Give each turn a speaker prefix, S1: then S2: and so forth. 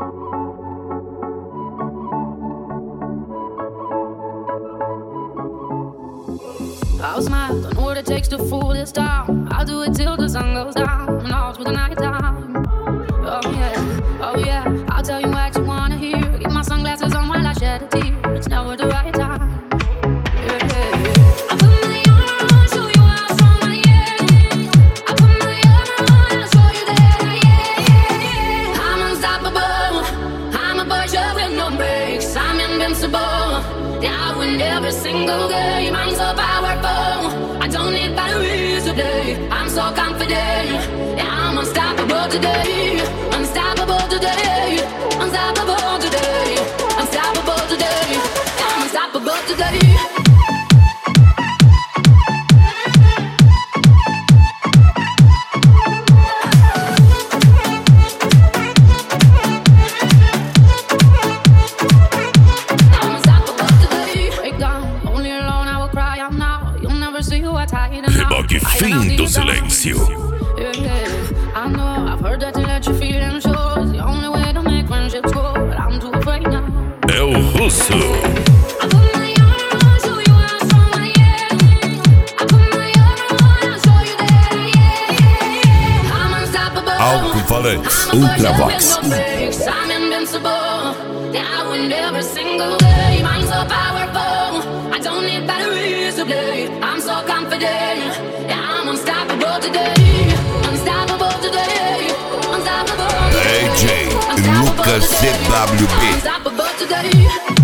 S1: I'll smile, don't know what it takes to fool this town. I'll do it till the sun goes down and all through the night time. Oh yeah, I'll tell you what you wanna hear. Get my sunglasses on while I shed a tear. It's never the right time. I put my arm on, show you how strong I am. I put my arm on, I'll show you that yeah. I'm unstoppable, I'm a pusher with no brakes. I'm invincible, yeah, I win every single game. I'm so powerful, I don't need batteries today. I'm so confident, yeah, I'm unstoppable today. Unstoppable today, unstoppable today, unstoppable today, I'm unstoppable today.
S2: Chyba che finto silenzio.
S1: I know I've heard that to let you feel them shows. The only way to make friendships grow, but I'm too afraid now.
S2: È un russo.
S1: I put my arm on, show you how strong I am. I put my arm on, I'll show you that yeah. I'm unstoppable,
S2: Alphavalex
S1: I'm a
S2: Ultravox.
S1: pusher with no brakes. I'm invincible, yeah, I win every single game. I'm so powerful, I don't need batteries to play. I'm so confident, yeah, I'm unstoppable today. Unstoppable today, unstoppable today.
S2: AJ Lucas CWB.
S1: Unstoppable today.